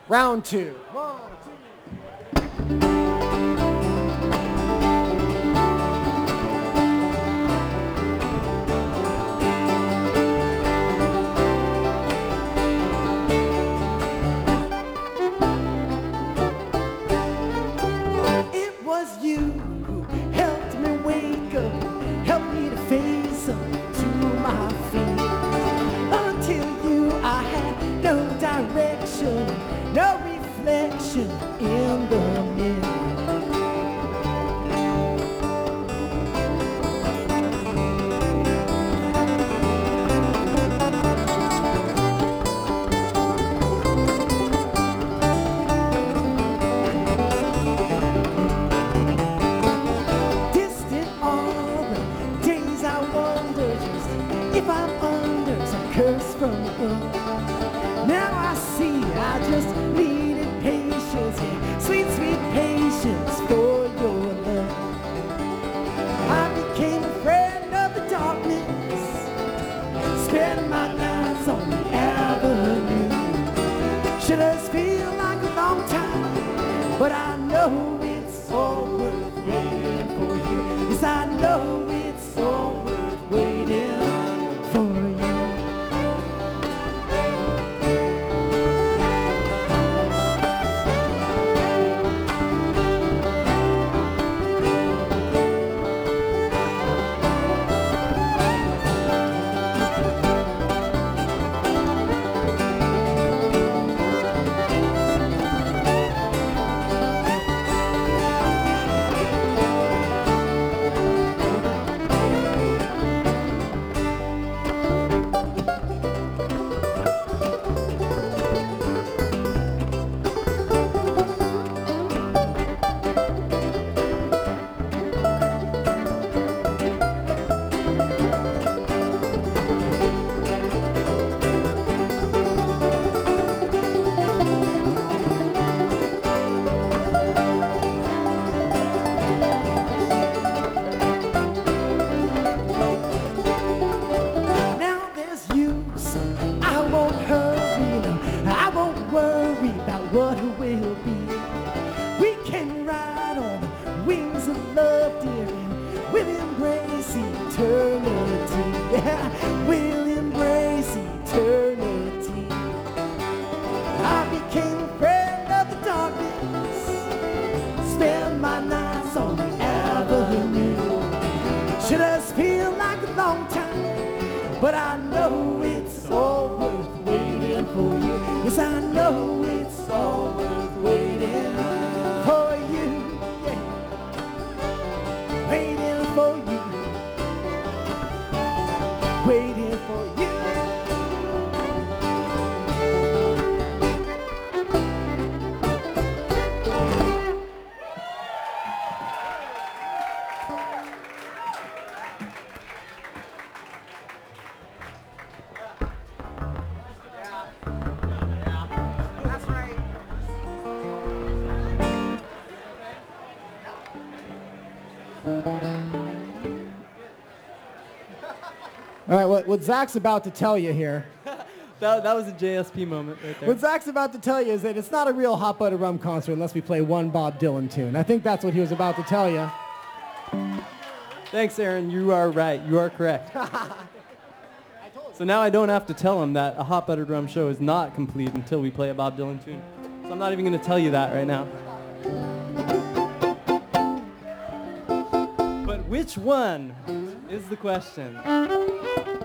Round two. One, two. It was you who helped me wake up, helped me to face up to my feet. Until you, I had no direction, no reflection in the mirror. Distant are the days I wonder just if I'm under some curse from above. Now I see I just needed patience, yeah, sweet, sweet patience for your love. I became a friend of the darkness, spending my nights on the avenue. Should us feel like a long time, but I know it's all worth waiting for you. Yes, I know it's all worth waiting for you. Now there's you, so I won't hurry, no, I won't worry about what will be. We can ride on the wings of love, dear, and we'll embrace eternity. Yeah, we'll embrace eternity. I became a friend of the darkness, spend my nights on the avenue. Should us feel like a long time, but I know it's all worth waiting for you. Yes, I know it's all worth waiting for you. Yeah. Waiting for you. Waiting for you. All right, what Zach's about to tell you here, That was a JSP moment right there. what Zach's about to tell you is that it's not a real Hot Butter Rum concert unless we play one Bob Dylan tune. I think that's what he was about to tell you. Thanks, Aaron. You are right. You are correct. So now I don't have to tell him that a Hot Buttered Rum show is not complete until we play a Bob Dylan tune. So I'm not even going to tell you that right now. But which one is the question?